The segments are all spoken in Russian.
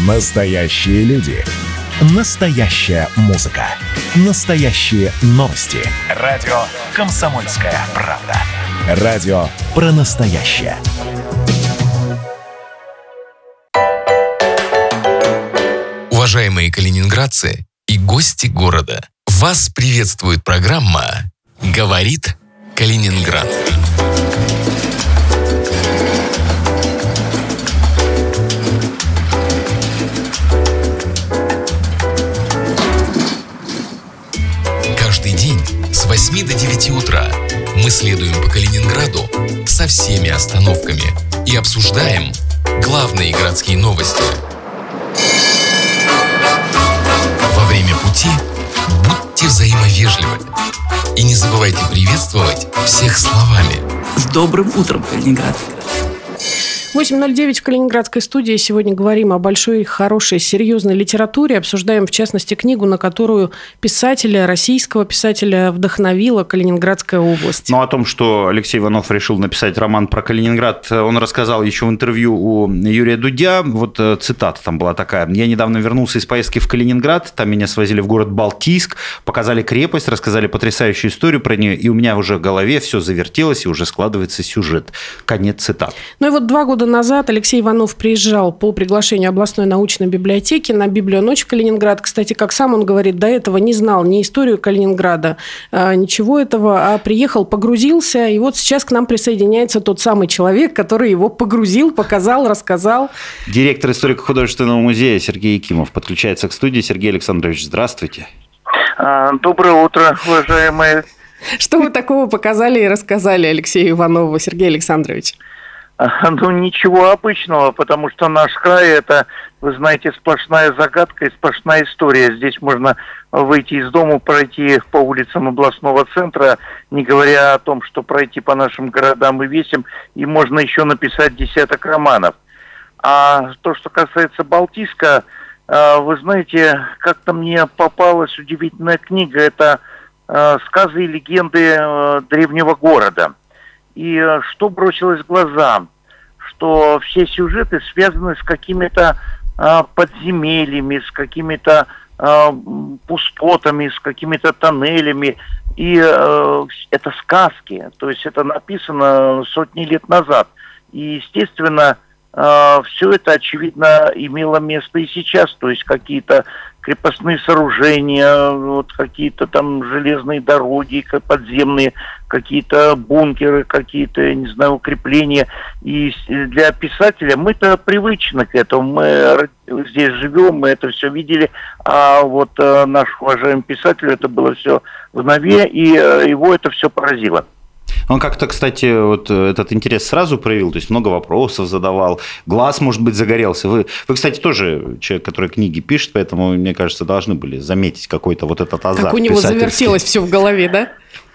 Настоящие люди. Настоящая музыка. Настоящие новости. Радио «Комсомольская правда». Радио про настоящее. Уважаемые калининградцы и гости города, вас приветствует программа «Говорит Калининград». Каждый день с 8 до 9 утра мы следуем по Калининграду со всеми остановками и обсуждаем главные городские новости. Во время пути будьте взаимовежливы и не забывайте приветствовать всех словами. С добрым утром, Калининград! 8:09 в Калининградской студии. Сегодня говорим о большой, хорошей, серьезной литературе. Обсуждаем, в частности, книгу, на которую писателя, российского писателя вдохновила Калининградская область. Ну, о том, что Алексей Иванов решил написать роман про Калининград, он рассказал еще в интервью у Юрия Дудя. Вот цитата там была такая. «Я недавно вернулся из поездки в Калининград. Там меня свозили в город Балтийск, показали крепость, рассказали потрясающую историю про нее, и у меня уже в голове все завертелось, и уже складывается сюжет». Конец цитат. Ну и вот 2 года назад Алексей Иванов приезжал по приглашению областной научной библиотеки на Библионочь в Калининград. Кстати, как сам он говорит, до этого не знал ни историю Калининграда, ничего этого, а приехал, погрузился, и вот сейчас к нам присоединяется тот самый человек, который его погрузил, показал, рассказал. Директор историко-художественного музея Сергей Якимов подключается к студии. Сергей Александрович, здравствуйте. Доброе утро, уважаемые. Что вы такого показали и рассказали Алексею Иванову, Сергей Александрович? Ну, ничего обычного, потому что наш край – это, вы знаете, сплошная загадка и сплошная история. Здесь можно выйти из дома, пройти по улицам областного центра, не говоря о том, что пройти по нашим городам и весям, и можно еще написать десяток романов. А то, что касается Балтийска, вы знаете, как-то мне попалась удивительная книга. Это «Сказы и легенды древнего города». И что бросилось в глаза, что все сюжеты связаны с какими-то подземельями, с какими-то пустотами, с какими-то тоннелями. И это сказки, то есть это написано сотни лет назад. И, естественно, все это, очевидно, имело место и сейчас, то есть какие-то крепостные сооружения, вот какие-то там железные дороги подземные, какие-то бункеры, какие-то, я не знаю, укрепления. И для писателя мы-то привычны к этому, мы здесь живем, мы это все видели, а вот наш уважаемый писатель, это было все в нове, и его это все поразило. Он как-то, кстати, вот этот интерес сразу проявил, то есть много вопросов задавал, глаз, может быть, загорелся. Вы, кстати, тоже человек, который книги пишет, поэтому, мне кажется, должны были заметить какой-то вот этот азарт. Как у него завертелось все в голове, да?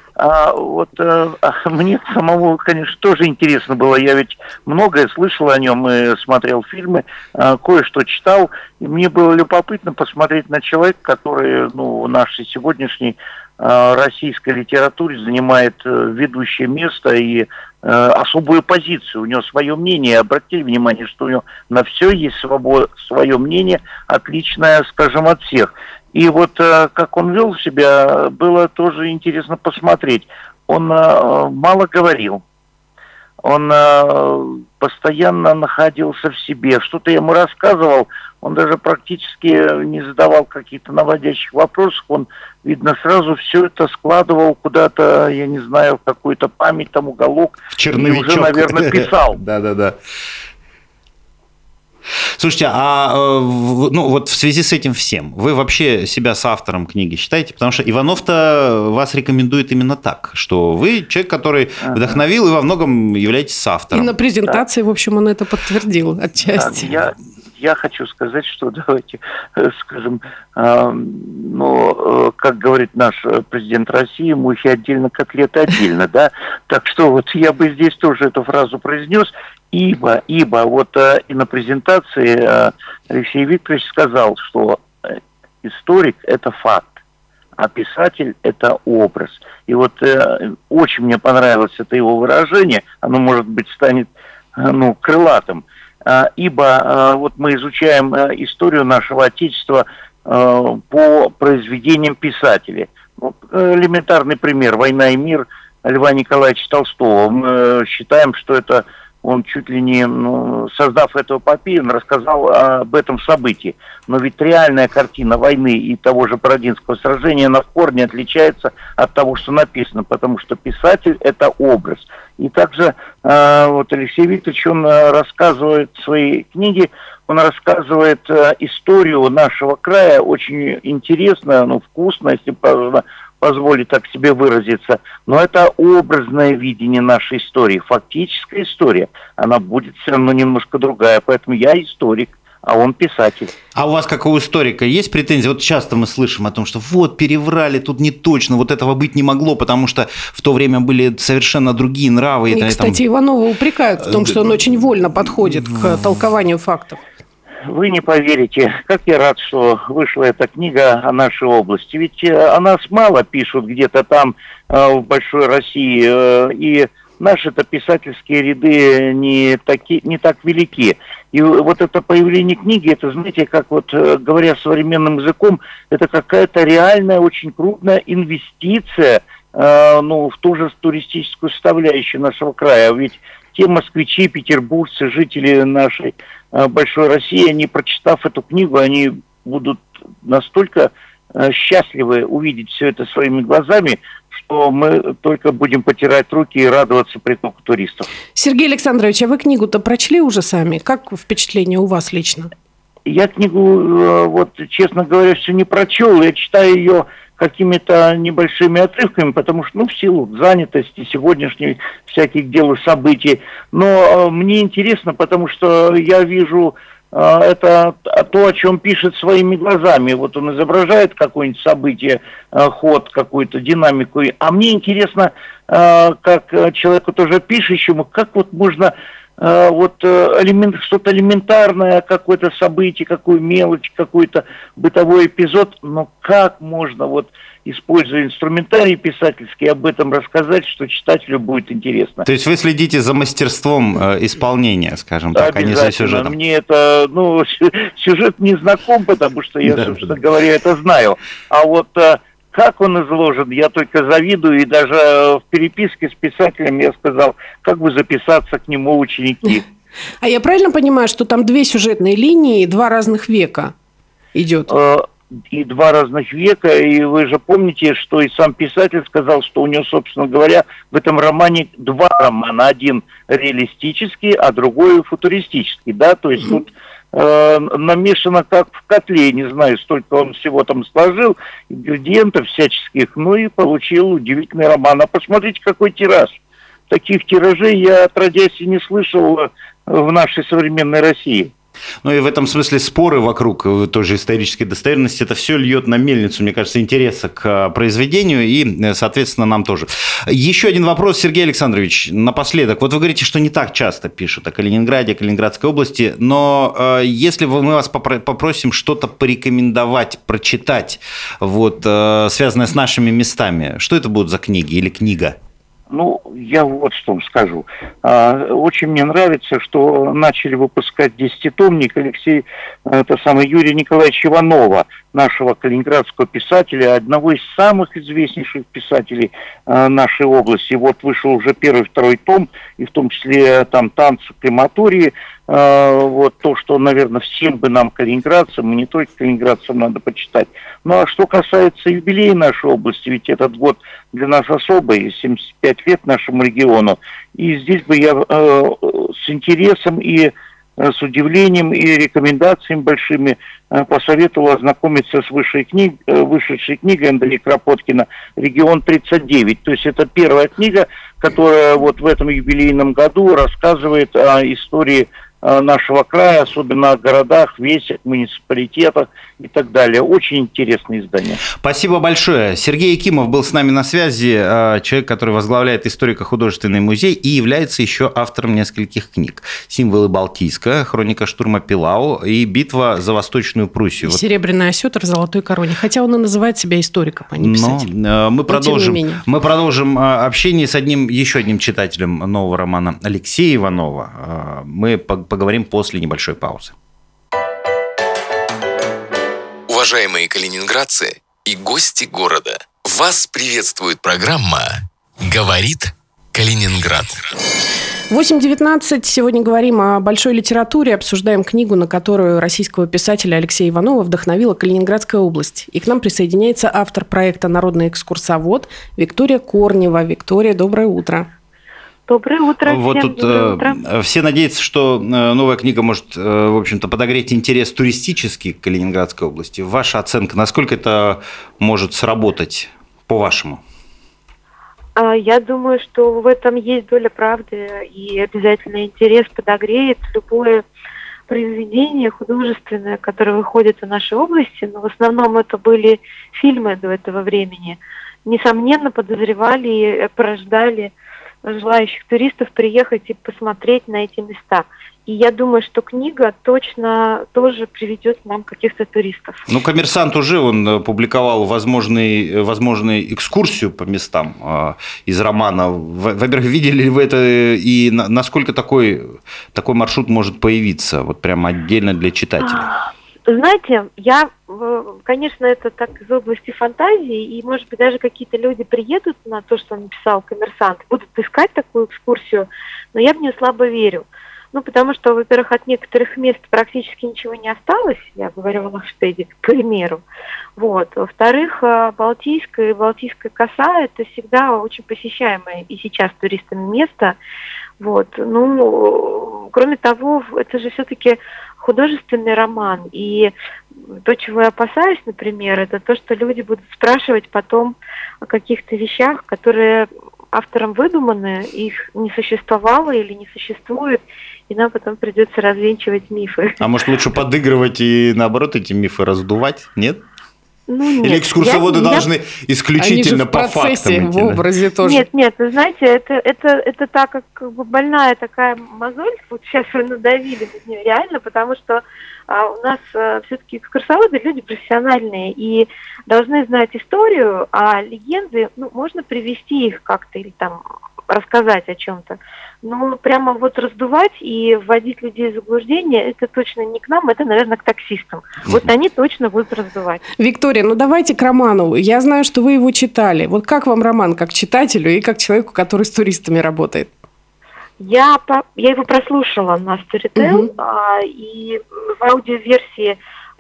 Мне самому, конечно, тоже интересно было. Я ведь многое слышал о нем и смотрел фильмы, кое-что читал. И мне было любопытно посмотреть на человека, который, в нашей сегодняшней российской литературе занимает ведущее место и особую позицию. У него свое мнение. Обратили внимание, что у него на все есть свое мнение, отличное, скажем, от всех. И вот как он вел себя, было тоже интересно посмотреть. Он мало говорил. Он постоянно находился в себе. Что-то я ему рассказывал, он даже практически не задавал каких-то наводящих вопросов. Он, видно, сразу все это складывал куда-то, я не знаю, в какую-то память, там уголок. В черновичок. И уже, наверное, писал. Да. Слушайте, вот в связи с этим всем, вы вообще себя соавтором книги считаете? Потому что Иванов-то вас рекомендует именно так, что вы человек, который вдохновил и во многом являетесь соавтором. И на презентации, в общем, он это подтвердил отчасти. Я хочу сказать, что давайте скажем, как говорит наш президент России, мухи отдельно, котлеты отдельно, да? Так что вот я бы здесь тоже эту фразу произнес, ибо вот и на презентации Алексей Викторович сказал, что историк – это факт, а писатель – это образ. И вот очень мне понравилось это его выражение, оно, может быть, станет крылатым. ибо вот мы изучаем историю нашего Отечества по произведениям писателей. Ну, элементарный пример «Война и мир» Льва Николаевича Толстого. Мы считаем, что это он чуть ли не, создав эту эпопею, он рассказал об этом событии. Но ведь реальная картина войны и того же Бородинского сражения, она в корне отличается от того, что написано, потому что писатель – это образ. И также вот Алексей Викторович, он рассказывает в своей книге, он рассказывает историю нашего края, очень интересно, вкусно, если позволить так себе выразиться, но это образное видение нашей истории. Фактическая история, она будет все равно немножко другая, поэтому я историк, а он писатель. А у вас, как у историка, есть претензии? Вот часто мы слышим о том, что вот переврали, тут не точно, вот этого быть не могло, потому что в то время были совершенно другие нравы. И, кстати, Иванова упрекают в том, что он очень вольно подходит к толкованию фактов. Вы не поверите, как я рад, что вышла эта книга о нашей области. Ведь о нас мало пишут где-то там, в большой России, и наши-то писательские ряды не так велики. И вот это появление книги, это, знаете, как вот, говоря современным языком, это какая-то реальная, очень крупная инвестиция, в ту же туристическую составляющую нашего края. Ведь те москвичи, петербуржцы, жители нашей большой России, они, прочитав эту книгу, они будут настолько счастливы увидеть все это своими глазами, что мы только будем потирать руки и радоваться притоку туристов. Сергей Александрович, а вы книгу-то прочли уже сами? Как впечатление у вас лично? Я книгу, вот, честно говоря, все не прочел. Я читаю ее какими-то небольшими отрывками, потому что, в силу занятости сегодняшней всяких дел и событий. Но мне интересно, потому что я вижу это то, о чем пишет своими глазами. Вот он изображает какое-нибудь событие, ход, какую-то динамику. А мне интересно, как человеку тоже пишущему, как вот можно что-то элементарное, какое-то событие, какую мелочь, какой-то бытовой эпизод, но как можно, используя инструментарий писательский, об этом рассказать, что читателю будет интересно. То есть вы следите за мастерством исполнения, скажем так, а не за сюжетом? Мне это, сюжет не знаком, потому что я, собственно говоря, это знаю. А вот как он изложен, я только завидую, и даже в переписке с писателем я сказал, как бы записаться к нему ученики. А я правильно понимаю, что там 2 сюжетные линии, 2 разных века идет? И 2 разных века, и вы же помните, что и сам писатель сказал, что у него, собственно говоря, в этом романе 2 романа. Один реалистический, а другой футуристический, да, то есть тут намешано как в котле, не знаю, столько он всего там сложил, ингредиентов всяческих, и получил удивительный роман. А посмотрите, какой тираж. Таких тиражей я, отродясь, и не слышал в нашей современной России. И в этом смысле споры вокруг той же исторической достоверности, это все льет на мельницу, мне кажется, интереса к произведению и, соответственно, нам тоже. Еще один вопрос, Сергей Александрович, напоследок. Вот вы говорите, что не так часто пишут о Калининграде, о Калининградской области, но если мы вас попросим что-то порекомендовать, прочитать, связанное с нашими местами, что это будут за книги или книга? Я вот что вам скажу. Очень мне нравится, что начали выпускать 10-томник Юрия Николаевича Иванова, нашего калининградского писателя, одного из самых известнейших писателей нашей области. Вот вышел уже 1-й, 2-й том, и в том числе там «Танцы в крематории». То, что, наверное, всем бы нам, калининградцам, и не только калининградцам, надо почитать. А что касается юбилея нашей области, ведь этот год для нас особый, 75 лет нашему региону. И здесь бы я с интересом и с удивлением и рекомендациями большими посоветовал ознакомиться с вышедшей книгой Андрея Кропоткина «Регион-39». То есть это первая книга, которая в этом юбилейном году рассказывает о истории нашего края, особенно о городах, весях, муниципалитетах и так далее. Очень интересное издание. Спасибо большое. Сергей Якимов был с нами на связи, человек, который возглавляет историко-художественный музей и является еще автором нескольких книг. «Символы Балтийска», «Хроника штурма Пилау» и «Битва за Восточную Пруссию». «Серебряный осетр в золотой короне». Хотя он и называет себя историком, а не писателем. Мы продолжим общение с еще одним читателем нового романа Алексея Иванова. Мы поговорим после небольшой паузы. Уважаемые калининградцы и гости города, вас приветствует программа «Говорит Калининград». 8:19. Сегодня говорим о большой литературе, обсуждаем книгу, на которую российского писателя Алексея Иванова вдохновила Калининградская область. И к нам присоединяется автор проекта «Народный экскурсовод» Виктория Корнева. Виктория, доброе утро. Доброе утро всем. Вот тут доброе утро. Все надеются, что новая книга может, в общем-то, подогреть интерес туристический к Калининградской области. Ваша оценка, насколько это может сработать, по-вашему? Я думаю, что в этом есть доля правды, и обязательно интерес подогреет любое произведение художественное, которое выходит в нашей области, но в основном это были фильмы до этого времени. Несомненно, подозревали и порождали желающих туристов приехать и посмотреть на эти места. И я думаю, что книга точно тоже приведет к нам каких-то туристов. Ну, «Коммерсант» уже он публиковал возможную экскурсию по местам из романа. Во-первых, видели ли вы это и насколько такой маршрут может появиться, вот прямо отдельно для читателей? Знаете, конечно, это так из области фантазии, и, может быть, даже какие-то люди приедут на то, что написал «Коммерсант», будут искать такую экскурсию, но я в нее слабо верю. Ну, потому что, во-первых, от некоторых мест практически ничего не осталось, я говорю о Лавштеде, к примеру. Вот. Во-вторых, Балтийская коса – это всегда очень посещаемое и сейчас туристами место. Вот. Ну, кроме того, это же все-таки художественный роман, и то, чего я опасаюсь, например, это то, что люди будут спрашивать потом о каких-то вещах, которые автором выдуманы, их не существовало или не существует, и нам потом придется развенчивать мифы. А может, лучше подыгрывать и, наоборот, эти мифы раздувать? Нет? Ну, нет. Или экскурсоводы должны исключительно по фактам идти? Они же в процессе, в образе тоже. Нет, вы знаете, это так, как бы больная такая мозоль, вот сейчас вы надавили на нее реально, потому что у нас все-таки экскурсоводы люди профессиональные и должны знать историю, а легенды, можно привести их как-то или там рассказать о чем-то. Но прямо вот раздувать и вводить людей в заблуждение, это точно не к нам, это, наверное, к таксистам. Вот они точно будут раздувать. Виктория, давайте к роману. Я знаю, что вы его читали. Вот как вам роман, как читателю и как человеку, который с туристами работает? Я его прослушала на Storytel, и в аудиоверсии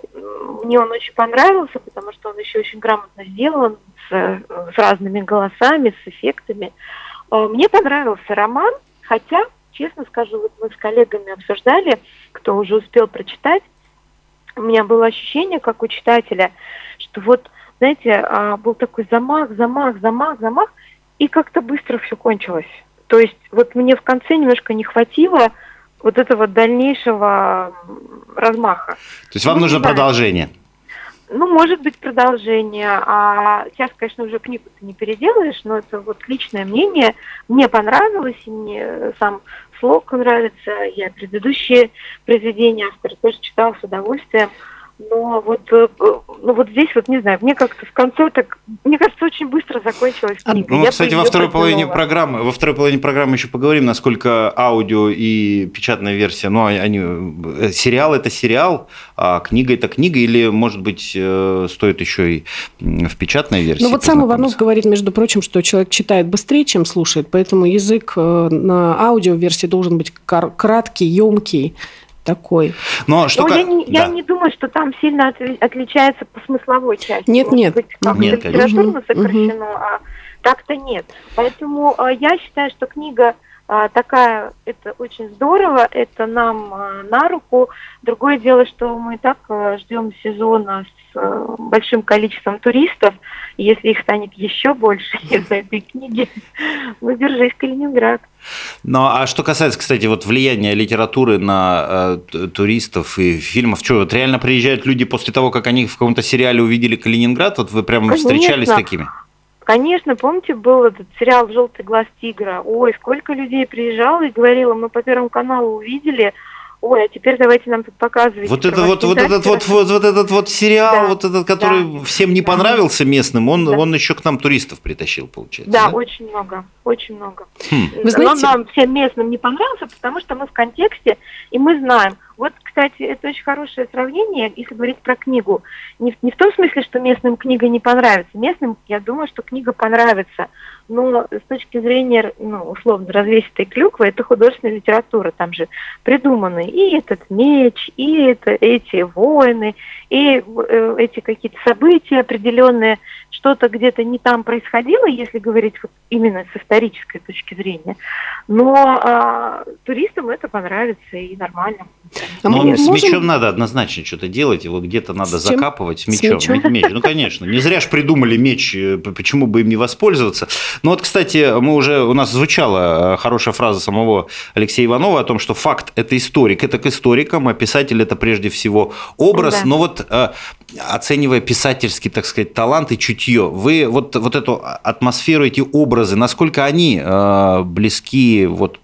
мне он очень понравился, потому что он еще очень грамотно сделан, с разными голосами, с эффектами. Мне понравился роман, хотя, честно скажу, вот мы с коллегами обсуждали, кто уже успел прочитать, у меня было ощущение, как у читателя, что вот, знаете, был такой замах, и как-то быстро все кончилось. То есть вот мне в конце немножко не хватило вот этого дальнейшего размаха. То есть вам нужно продолжение? Может быть, продолжение. А сейчас, конечно, уже книгу-то не переделаешь, но это вот личное мнение. Мне понравилось, и мне сам слог нравится. Я предыдущие произведения автора тоже читала с удовольствием. Но вот здесь, не знаю, мне как-то в конце так, мне кажется, очень быстро закончилась книга. Кстати, во второй половине программы еще поговорим, насколько аудио и печатная версия, сериал – это сериал, а книга – это книга, или, может быть, стоит еще и в печатной версии? Сам Иванов говорит, между прочим, что человек читает быстрее, чем слушает, поэтому язык на аудиоверсии должен быть краткий, емкий. Такой. Я не думаю, что там сильно отличается по смысловой части. Нет. Может быть, как-то литературно сокращено, а так-то нет. Поэтому я считаю, что книга такая, это очень здорово, это нам на руку. Другое дело, что мы и так ждем сезона с большим количеством туристов. И если их станет еще больше из-за этой книги, держись, Калининград. А что касается, кстати, влияния литературы на туристов и фильмов, реально приезжают люди после того, как они в каком-то сериале увидели Калининград? Вы прямо встречались с такими? Конечно, помните, был этот сериал «Желтый глаз тигра»? Ой, сколько людей приезжало и говорило, мы по Первому каналу увидели, ой, а теперь давайте нам тут показывать. Вот этот сериал, да, вот этот, который всем не понравился местным, он еще к нам туристов притащил, получается. Да, очень много. Вы знаете... Но нам всем местным не понравился, потому что мы в контексте, и мы знаем. Вот, кстати, это очень хорошее сравнение, если говорить про книгу. Не в том смысле, что местным книга не понравится. Местным, я думаю, что книга понравится. Но с точки зрения, условно, развесистой клюквы, это художественная литература. Там же придуманы и этот меч, и эти воины, и эти какие-то события определенные. Что-то где-то не там происходило, если говорить вот именно с исторической точки зрения. Но туристам это понравится и нормально. Но с мечом надо однозначно что-то делать, его где-то надо закапывать с мечом. Меч. Ну, конечно, не зря же придумали меч, почему бы им не воспользоваться. Ну вот, кстати, у нас звучала хорошая фраза самого Алексея Иванова о том, что факт – это историк, это к историкам, а писатель – это прежде всего образ. Да. Но вот оценивая писательский, так сказать, талант и чутье, вы вот эту атмосферу, эти образы, насколько они близки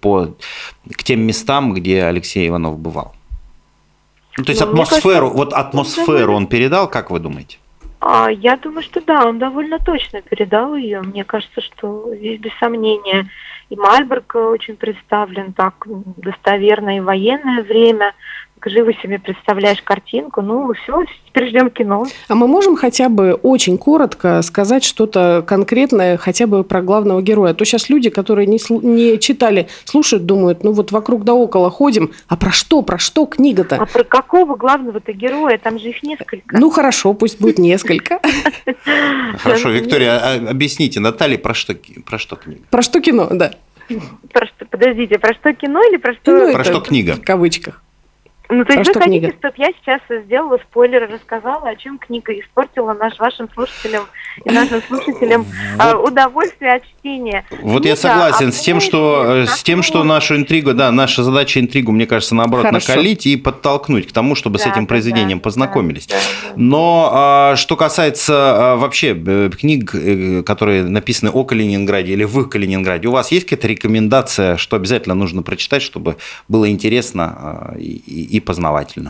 к тем местам, где Алексей Иванов бывал? Ну, то есть атмосферу он передал, как вы думаете? Я думаю, что да, он довольно точно передал ее. Мне кажется, что здесь без сомнения и Мальберг очень представлен так достоверно, и военное время. Живо себе представляешь картинку, все, теперь ждем кино. А мы можем хотя бы очень коротко сказать что-то конкретное хотя бы про главного героя? А то сейчас люди, которые не читали, слушают, думают, вокруг да около ходим, а про что книга-то? А про какого главного-то героя? Там же их несколько. Ну, хорошо, пусть будет несколько. Хорошо, Виктория, объясните, Наталье, про что книга? Про что кино, да. Подождите, про что кино или про что... Про что книга? В кавычках. То есть вы хотите, чтобы я сейчас сделала спойлер и рассказала, о чем книга испортила вашим слушателям и нашим слушателям удовольствие от чтения. Вот я согласен с тем, что нашу интригу, наша задача интригу, мне кажется, наоборот, накалить и подтолкнуть к тому, чтобы с этим произведением познакомились. Но что касается вообще книг, которые написаны о Калининграде или в Калининграде, у вас есть какая-то рекомендация, что обязательно нужно прочитать, чтобы было интересно и познавательно?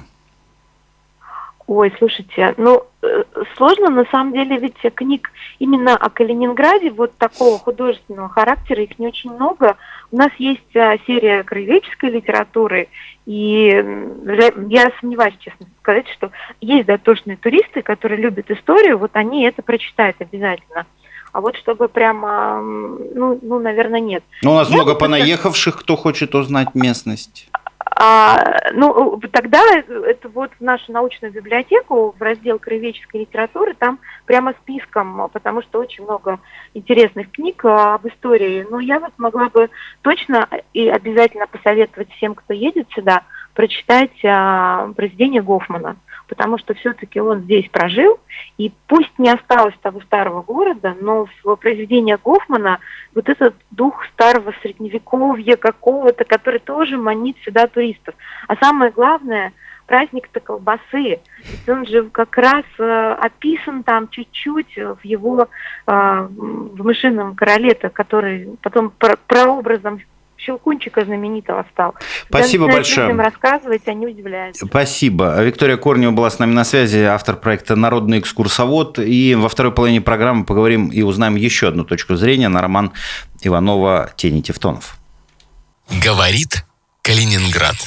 Ой, слушайте, сложно на самом деле, ведь книг именно о Калининграде вот такого художественного характера, их не очень много. У нас есть серия краеведческой литературы, и я сомневаюсь, честно сказать, что есть дотошные туристы, которые любят историю, вот они это прочитают обязательно. А вот чтобы прямо, наверное, нет. У нас много понаехавших, кто хочет узнать местность. Тогда это вот в нашу научную библиотеку, в раздел краеведческой литературы, там прямо списком, потому что очень много интересных книг об истории. Но я вот могла бы точно и обязательно посоветовать всем, кто едет сюда, прочитать произведение Гофмана, потому что все-таки он здесь прожил, и пусть не осталось того старого города, но в произведениях Гофмана вот этот дух старого средневековья какого-то, который тоже манит сюда туристов. А самое главное, праздник-то колбасы, ведь он же как раз описан там чуть-чуть в его в «Мышином короле», который потом прообразом Щелкунчика знаменитого стал. Спасибо большое. Людям рассказывать, они удивляются. Спасибо. Виктория Корнева была с нами на связи, автор проекта «Народный экскурсовод». И во второй половине программы поговорим и узнаем еще одну точку зрения на роман Иванова «Тени Тевтонов». Говорит Калининград.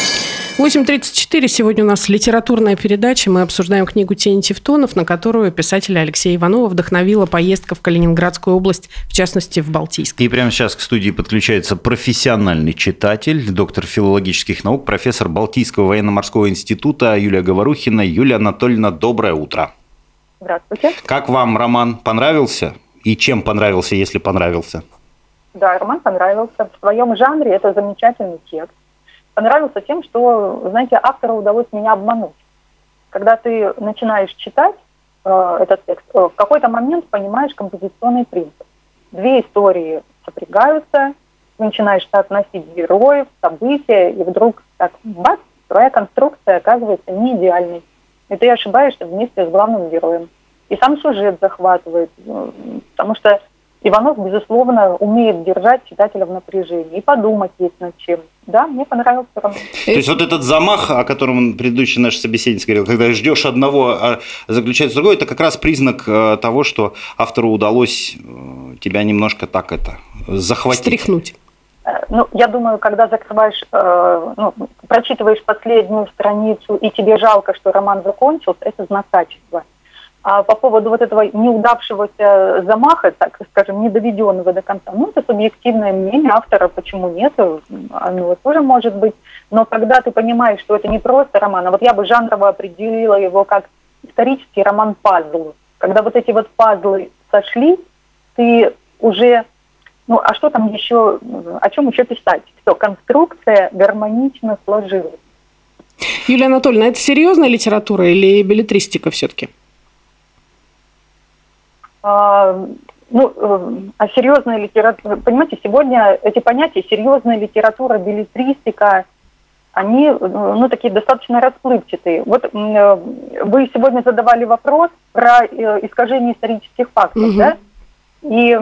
8:34. Сегодня у нас литературная передача. Мы обсуждаем книгу «Тени Тевтонов», на которую писателя Алексея Иванова вдохновила поездка в Калининградскую область, в частности, в Балтийск. И прямо сейчас к студии подключается профессиональный читатель, доктор филологических наук, профессор Балтийского военно-морского института Юлия Говорухина. Юлия Анатольевна, доброе утро. Здравствуйте. Как вам роман понравился? И чем понравился, если понравился? Да, роман понравился. В своем жанре это замечательный текст. Понравился тем, что, знаете, автору удалось меня обмануть. Когда ты начинаешь читать этот текст, в какой-то момент понимаешь композиционный принцип. Две истории сопрягаются, ты начинаешь соотносить героев, события, и вдруг так, бац, твоя конструкция оказывается не идеальной. И ты ошибаешься вместе с главным героем. И сам сюжет захватывает, потому что Иванов, безусловно, умеет держать читателя в напряжении и подумать есть над чем. Да, мне понравился роман. То есть вот этот замах, о котором предыдущий наш собеседник говорил, когда ждешь одного, а заключается другое, это как раз признак того, что автору удалось тебя немножко так захватить. Встряхнуть. Ну, я думаю, когда закрываешь, прочитываешь последнюю страницу, и тебе жалко, что роман закончился, это знак качества. А по поводу вот этого неудавшегося замаха, так скажем, недоведенного до конца, это субъективное мнение автора, почему нет, оно тоже может быть. Но когда ты понимаешь, что это не просто роман, а вот я бы жанрово определила его как исторический роман-пазл. Когда вот эти вот пазлы сошли, ты уже, а что там еще, о чем еще писать? Все, конструкция гармонично сложилась. Юлия Анатольевна, это серьезная литература или беллетристика все-таки? Серьезная литература, понимаете, сегодня эти понятия серьезная литература, беллетристика, они, такие достаточно расплывчатые. Вот вы сегодня задавали вопрос про искажение исторических фактов, да? И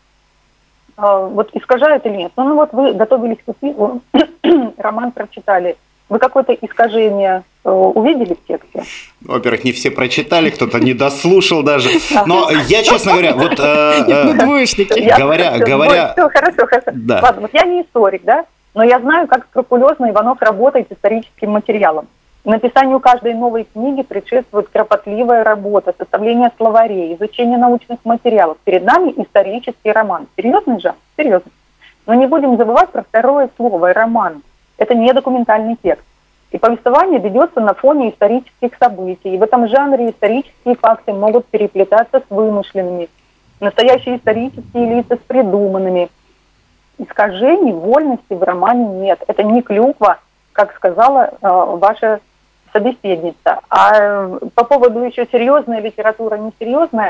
вот искажают или нет? Вы готовились к эфиру, роман прочитали. Вы какое-то искажение увидели в тексте? Во-первых, не все прочитали, кто-то не дослушал даже. Но я, честно говоря, двоечники. Говоря... Все, хорошо. Да. Ладно, я не историк, да? Но я знаю, как скрупулезно Иванов работает с историческим материалом. Написанию каждой новой книги предшествует кропотливая работа, составление словарей, изучение научных материалов. Перед нами исторический роман. Серьезный жанр? Серьезный. Но не будем забывать про второе слово «роман». Это не документальный текст. И повествование ведется на фоне исторических событий. И в этом жанре исторические факты могут переплетаться с вымышленными. Настоящие исторические лица с придуманными. Искажений, вольности в романе нет. Это не клюква, как сказала ваша собеседница. А по поводу еще серьезная литература, несерьезная,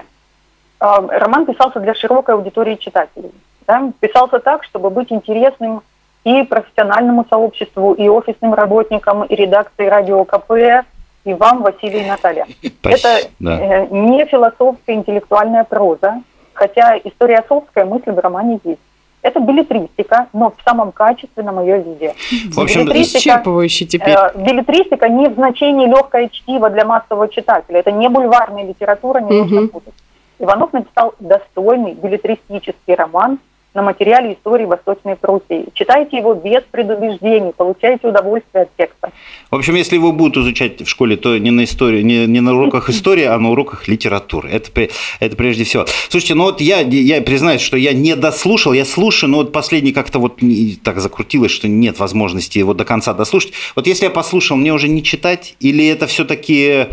роман писался для широкой аудитории читателей. Да? Писался так, чтобы быть интересным и профессиональному сообществу, и офисным работникам, и редакции Радио КП, и вам, Василий и Наталья. Это не философская интеллектуальная проза, хотя историосовская мысль в романе есть. Это беллетристика, но в самом качественном ее виде. В общем, исчерпывающе теперь. Беллетристика не в значении легкое чтиво для массового читателя. Это не бульварная литература, не нужно путать. Иванов написал достойный беллетристический роман на материале истории Восточной Пруссии. Читайте его без предубеждений, получайте удовольствие от текста. В общем, если его будут изучать в школе, то не на истории, не на уроках истории, а на уроках литературы. Это прежде всего. Слушайте, я признаюсь, что я не дослушал, я слушаю, но последний как-то так закрутилось, что нет возможности его до конца дослушать. Вот если я послушал, мне уже не читать, или это все-таки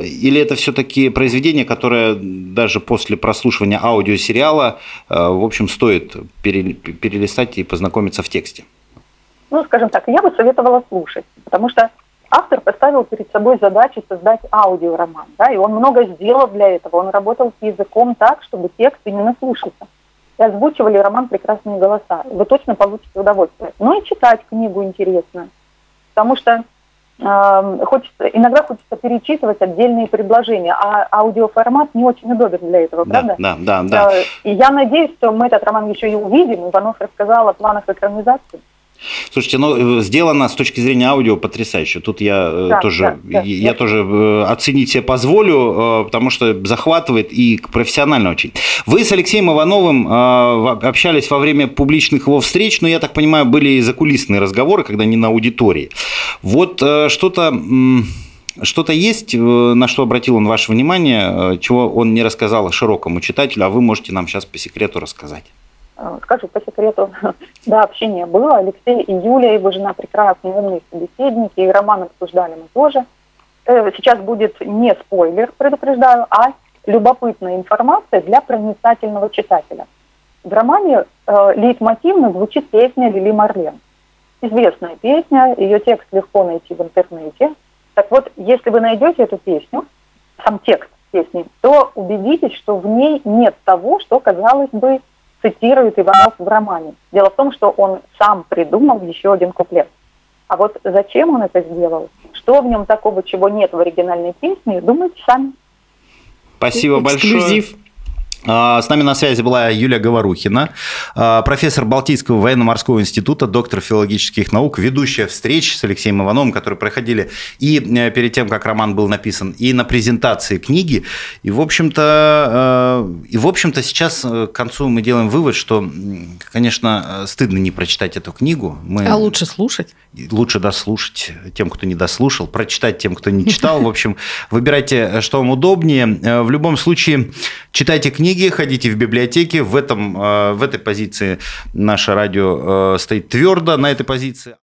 произведение, которое даже после прослушивания аудиосериала, в общем, стоит перелистать и познакомиться в тексте? Скажем так, я бы советовала слушать, потому что автор поставил перед собой задачу создать аудиороман, да, и он много сделал для этого. Он работал с языком так, чтобы текст именно слушался. И озвучивали роман прекрасные голоса. Вы точно получите удовольствие. Но и читать книгу интересно, потому что иногда хочется перечитывать отдельные предложения, а аудиоформат не очень удобен для этого, правда? Да. И я надеюсь, что мы этот роман еще и увидим. Иванов рассказал о планах экранизации. Слушайте, сделано с точки зрения аудио потрясающе. Тут я тоже оценить себе позволю, потому что захватывает и профессионально очень. Вы с Алексеем Ивановым общались во время публичных его встреч, но, я так понимаю, были и закулисные разговоры, когда не на аудитории. Вот что-то есть, на что обратил он ваше внимание, чего он не рассказал широкому читателю, а вы можете нам сейчас по секрету рассказать? Скажу по секрету, да, общение было. Алексей и Юлия, его жена, прекрасные, умные собеседники, и роман обсуждали мы тоже. Сейчас будет не спойлер, предупреждаю, а любопытная информация для проницательного читателя. В романе лейтмотивно звучит песня Лили Марлен. Известная песня, ее текст легко найти в интернете. Так вот, если вы найдете эту песню, сам текст песни, то убедитесь, что в ней нет того, что, казалось бы, цитирует Иванов в романе. Дело в том, что он сам придумал еще один куплет. А вот зачем он это сделал? Что в нем такого, чего нет в оригинальной песне, думайте сами. Спасибо большое. С нами на связи была Юлия Говорухина, профессор Балтийского военно-морского института, доктор филологических наук, ведущая встреч с Алексеем Ивановым, которые проходили и перед тем, как роман был написан, и на презентации книги. И, в общем-то, сейчас к концу мы делаем вывод, что, конечно, стыдно не прочитать эту книгу. А лучше слушать? Лучше дослушать тем, кто не дослушал, прочитать тем, кто не читал. В общем, выбирайте, что вам удобнее. В любом случае, читайте книги, ходите в библиотеки. В этой позиции наше радио стоит твердо, на этой позиции.